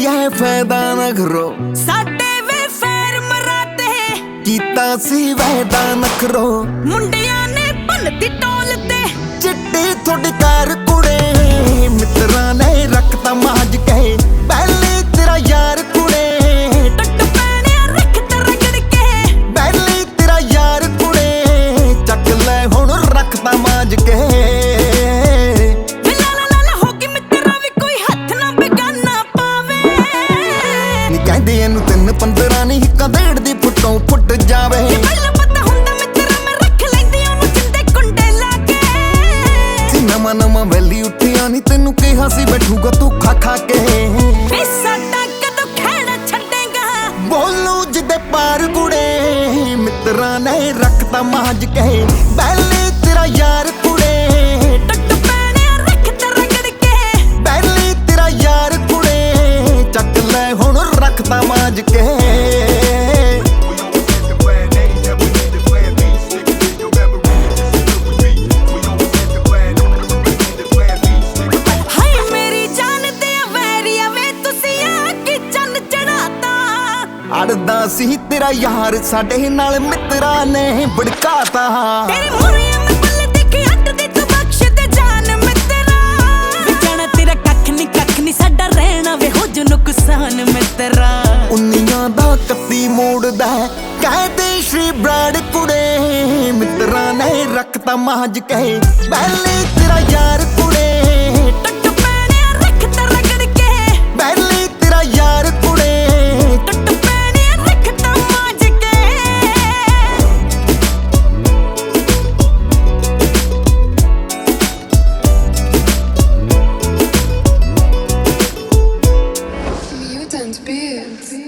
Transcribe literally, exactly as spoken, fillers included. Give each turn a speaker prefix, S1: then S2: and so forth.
S1: है फायदा न करो
S2: साडे वे फैर मराते
S1: कीता सी वायदा न करो
S2: मुंडिया ने भनती टोल ते
S1: चिट्टी थोड़ी कार कुड़े मित्रा ने रखता माज कहे पहले तेरा यार कुड़े
S2: टट पैने रख ते रगड़ के
S1: पहले तेरा यार कुड़े चक ले हुण रखता माज के पंद्रह नहीं कदेड़ दी फुटों फुट जावे नवा नवा वैली उठिया नी तेनू कहा सी बैठूगा तू खा खा के बोलू जिदे पार कुड़े मित्रा ने रखता माज कहे पहले तेरा यार कुड़े पहले तेरा यार कुड़े चक ले हुण रखता माज के अड़दा सी तेरा यार साडे नाल मित्रा ने भड़काता
S2: तेरे मुरिया में पल देखी हट दे तू बख्श दे जान मित्रा विचना तेरा कख नहीं कख नहीं साडा रहना वे हो जो नुकसान मित्रा
S1: उन्नियां दा कत्ती मोड़दा कहते श्री ब्राड कुड़े मित्रा ने रखता माज कहे पहले तेरा यार कुड़े
S2: टट पैने रख ते रगड़ के
S1: पहले तेरा यार कुड़े
S2: टट पैने रख ते माज के
S3: Mutant Beats.